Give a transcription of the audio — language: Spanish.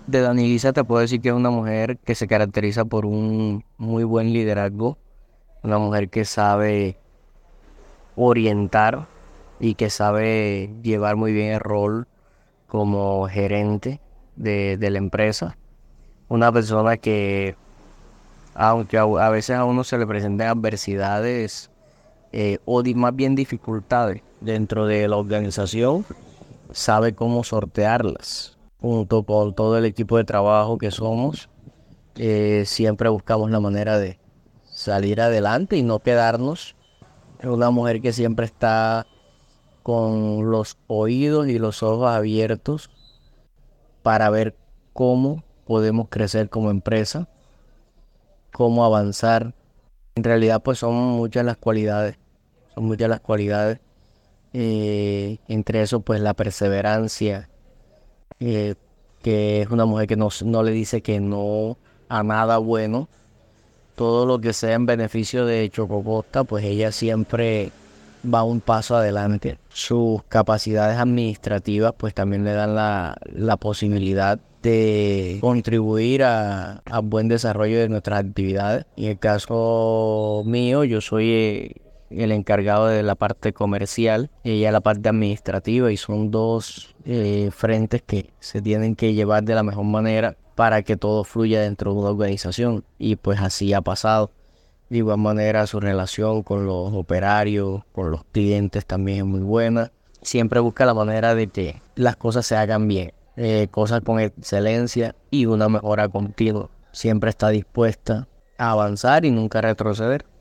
De Danilisa te puedo decir que es una mujer que se caracteriza por un muy buen liderazgo, una mujer que sabe orientar y que sabe llevar muy bien el rol como gerente de la empresa. Una persona que, aunque a veces a uno se le presenten adversidades más bien dificultades dentro de la organización, sabe cómo sortearlas. Junto con todo el equipo de trabajo que somos, siempre buscamos la manera de salir adelante y no quedarnos. Es una mujer que siempre está con los oídos y los ojos abiertos para ver cómo podemos crecer como empresa, cómo avanzar. En realidad, pues son muchas las cualidades. Entre eso, pues la perseverancia, eh, que es una mujer que no le dice que no a nada bueno. Todo lo que sea en beneficio de Chococosta, pues ella siempre va un paso adelante. Sus capacidades administrativas, pues también le dan la posibilidad de contribuir a buen desarrollo de nuestras actividades. En el caso mío, yo soy el encargado de la parte comercial, ella la parte administrativa, y son dos frentes que se tienen que llevar de la mejor manera para que todo fluya dentro de una organización. Y pues así ha pasado. De igual manera, su relación con los operarios, con los clientes también es muy buena. Siempre busca la manera de que las cosas se hagan bien, cosas con excelencia y una mejora continua. Siempre está dispuesta a avanzar y nunca retroceder.